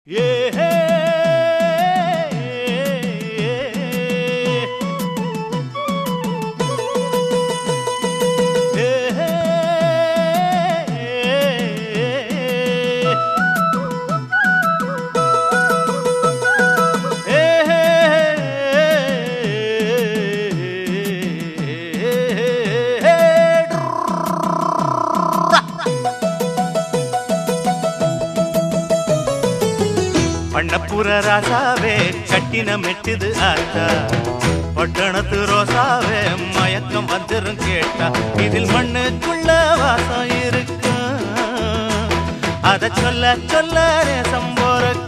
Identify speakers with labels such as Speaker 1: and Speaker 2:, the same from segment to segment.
Speaker 1: பண்ணப்புற ராசாவே கட்டின மெட்டுது ஆத்தா பட்டணத்து ரோசாவே மயக்கம் வந்துரும் கேட்டா இதில் மண்ணுக்குள்ள வாசம் இருக்கும் அத சொல்ல சொல்ல ரேசம் போறக்கும்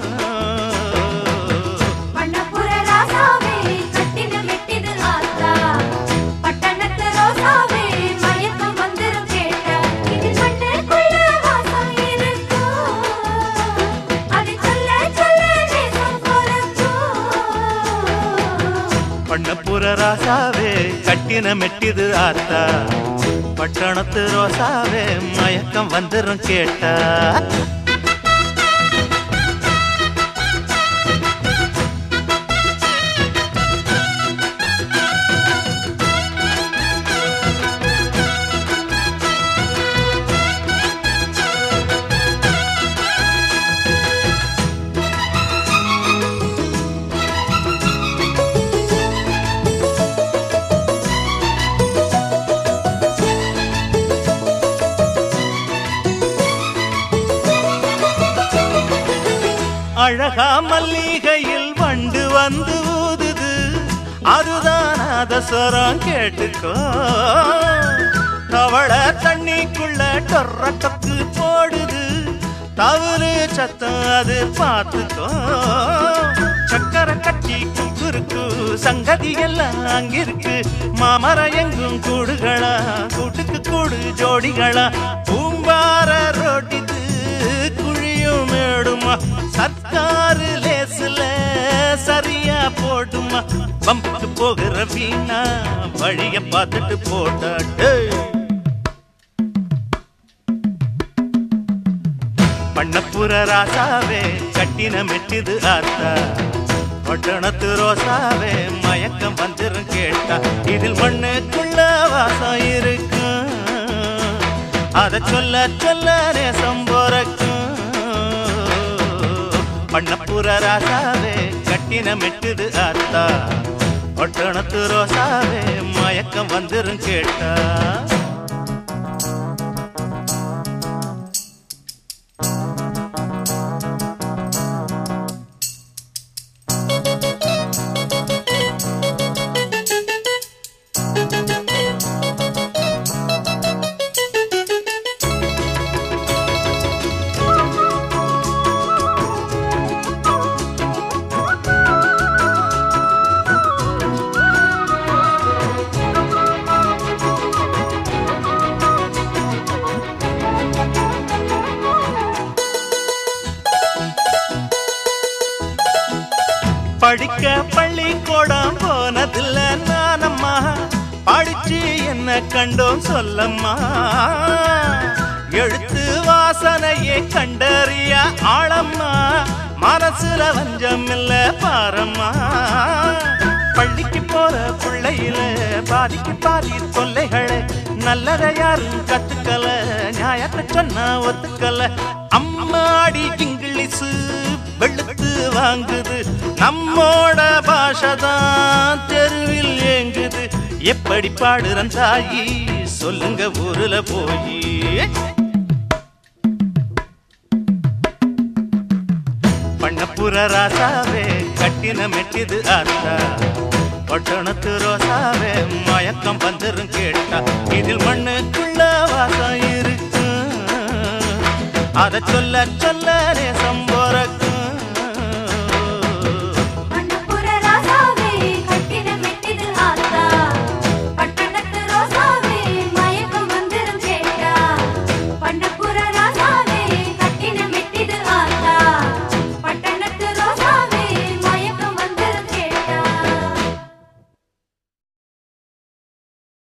Speaker 2: பண்ணப்புற ராசாவே கட்டின மெட்டுது ஆத்தா பட்டணத்து ரோசாவே மயக்கம் வந்துரும் கேட்டா இதில் மண்ணுக்குள்ள வாசம் இருக்கும் அத சொல்ல சொல்ல ரேசம் போறக்கும்
Speaker 1: பண்ணப்புற ராசாவே கட்டின மெட்டுது ஆத்தா பட்டணத்து ரோசாவே மயக்கம் வந்துரும் கேட்டா அழகா மல்லிகையில் வண்டு வந்து ஊதுது அதுதான் அதசரம் கேட்டுக்கோ தவள தண்ணிக்குள்ள டொர்ர டொக்கு போடுது தவறு சத்தம் அது பார்த்துக்கோ சக்கரை கட்டி குறுக்கு சங்கதி எல்லாம் அங்கிருக்கு மாமர எங்கும் கூடுகளா கூட்டுக்கு கூடு ஜோடிகளா பூம்பார ரோட்டிது குழியும் மேடுமா சர்க்காரு லேசுல சரியா போடுமா பம்புக்கு போகிற வீணா வழிய பார்த்துட்டு போட்டாட்டு பண்ணப்புற ராசாவே கட்டின மெட்டுது ஆத்தா பட்டணத்து ரோசாவே மயக்கம் வந்துரும் கேட்டா இதில் மண்ணுக்குள்ள வாசம் இருக்கும் அத சொல்ல சொல்ல நேசம் போறக்கும் பண்ணப்புற ராசாவே கட்டின மெட்டுது ஆத்தா பட்டணத்து ரோசாவே மயக்கம் வந்துரும் கேட்டா படிக்க பள்ளிக்கூடம் போனதில்ல நானம்மா படிச்சு என்ன கண்டோம் சொல்லம்மா எழுத்து வாசனையே கண்டறிய ஆளம்மா மனசுல வஞ்சம் இல்ல பாரம்மா பள்ளிக்கு போற பிள்ளையில பாதிக்கு பாதி தொல்லைகளை நல்லத யாரும் கத்துக்கல நியாயத்தை சொன்னா ஒத்துக்கல அம்மாடி இங்கிலீஷு வெளுத்து வாங்குது நம்மோட பாஷதான் தெருவில் ஏங்குது எப்படி பாடுறன் தாயி சொல்லுங்க ஊருல போய் பண்ணப்புற ராசாவே கட்டின மெட்டுது ஆத்தா பட்டணத்து ரோசாவே மயக்கம் வந்துரும் கேட்டா இதில் மண்ணுக்குள்ள வாசம் இருக்கும் அத சொல்ல சொல்ல நேசம்